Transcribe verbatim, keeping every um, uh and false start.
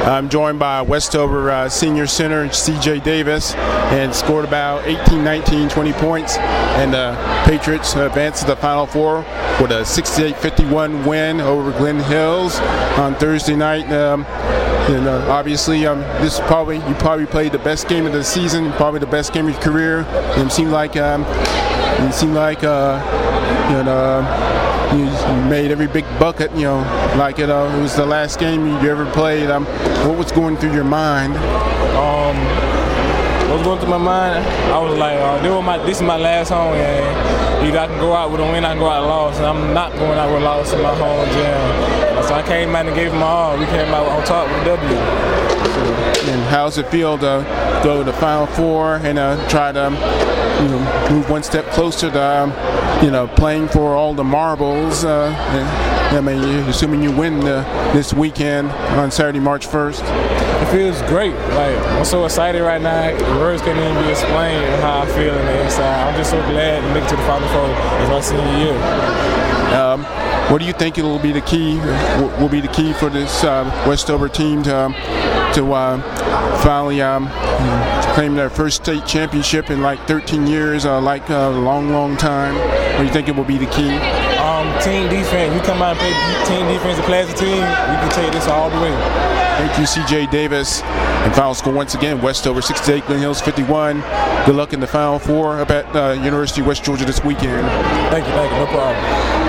I'm joined by Westover uh, senior center C J Davis, and scored about eighteen, nineteen, twenty points. And the uh, Patriots advanced to the Final Four with a sixty-eight fifty-one win over Glen Hills on Thursday night. Um, and uh, obviously, um, this is probably you probably played the best game of the season, probably the best game of your career. And it seemed like um, it seemed like uh, you know. You made every big bucket, you know, like it, uh, it was the last game you ever played. Um, what was going through your mind? Um, what was going through my mind? I was like, uh, this, was my, this is my last home game. Either I can go out with a win, I can go out lost, and I'm not going out with a loss in my home gym. So I came out and gave it my all. We came out on top with a W. And how's it feel to go to the Final Four and uh, try to um, you know, move one step closer to um, you know, playing for all the marbles? Uh, and, I mean, assuming you win uh, this weekend on Saturday, March first. It feels great. Like, I'm so excited right now. Words can't even be explained how I feel in the inside. I'm just so glad to make it to the Final Four as my senior year. Um, what do you think will be the key? Will be the key for this uh, Westover team to um, to uh, finally um, claim their first state championship in like thirteen years, uh, like a long, long time? What do you think it will be the key? Um, team defense. We come out and play team defense and play as a team. We can take this all the way. Thank you, C J Davis. And final score once again: Westover sixty-eight, Glen Hills fifty-one. Good luck in the Final Four up at uh, University of West Georgia this weekend. Thank you. Thank you. No problem.